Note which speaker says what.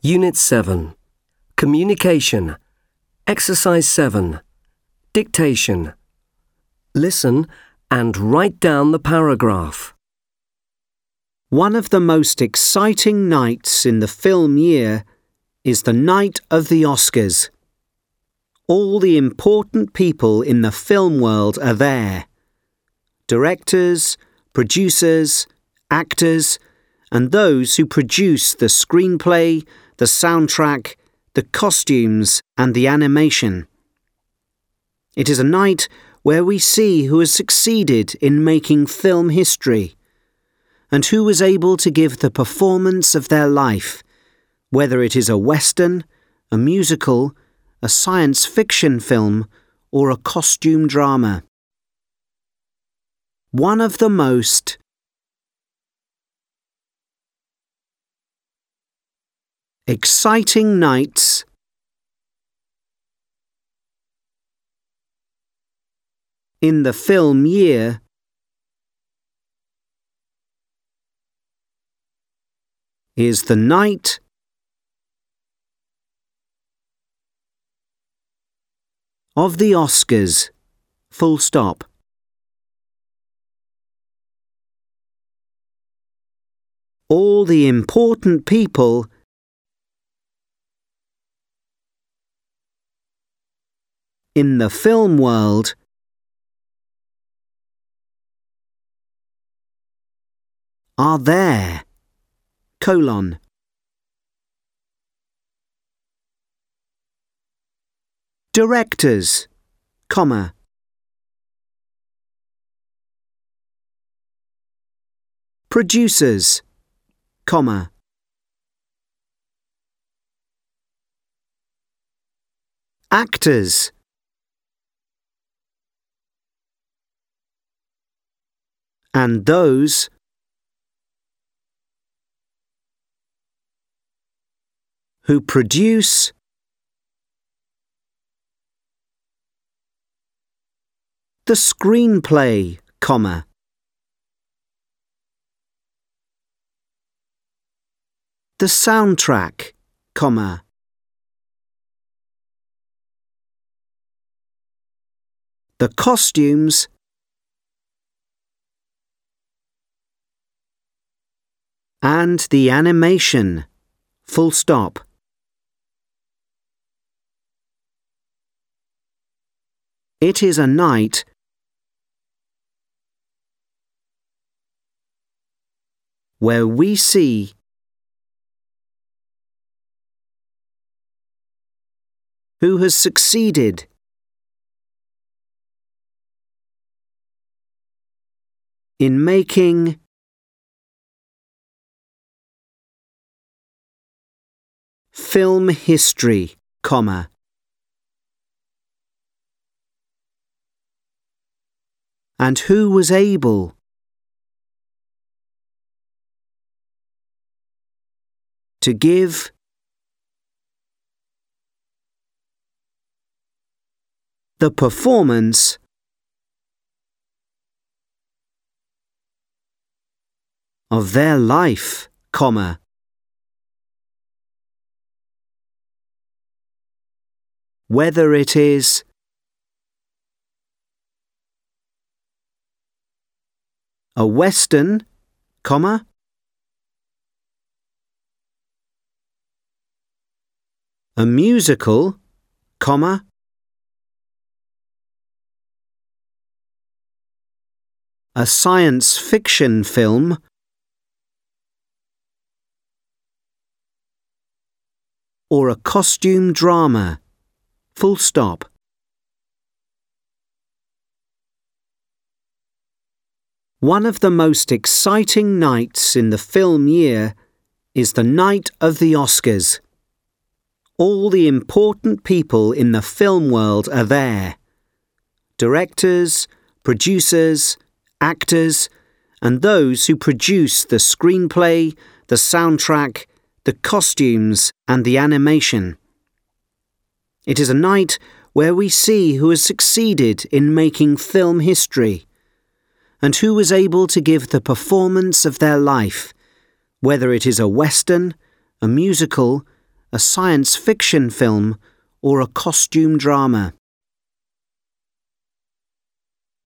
Speaker 1: Unit 7. Communication. Exercise 7. Dictation. Listen and write down the paragraph.
Speaker 2: One of the most exciting nights in the film year is the night of the Oscars. All the important people in the film world are there. Directors, producers, actors, and those who produce the screenplay, the soundtrack, the costumes, and the animation. It is a night where we see who has succeeded in making film history, and who was able to give the performance of their life, whether it is a western, a musical, a science fiction film, or a costume drama. One of the most exciting nights in the film year is the night of the Oscars. Full stop. All the important people in the film world are there. Colon. Directors, comma. Producers, comma. Actors, and those who produce the screenplay, comma. The soundtrack, comma. The costumes and the animation, full stop. It is a night where we see who has succeeded in making film history, comma. And who was able to give the performance of their life, comma. Whether it is a western, comma, a musical, comma, a science fiction film, or a costume drama, full stop. One of the most exciting nights in the film year is the night of the Oscars. All the important people in the film world are there. Directors, producers, actors, and those who produce the screenplay, the soundtrack, the costumes, and the animation. It is a night where we see who has succeeded in making film history, and who was able to give the performance of their life, whether it is a western, a musical, a science fiction film, or a costume drama.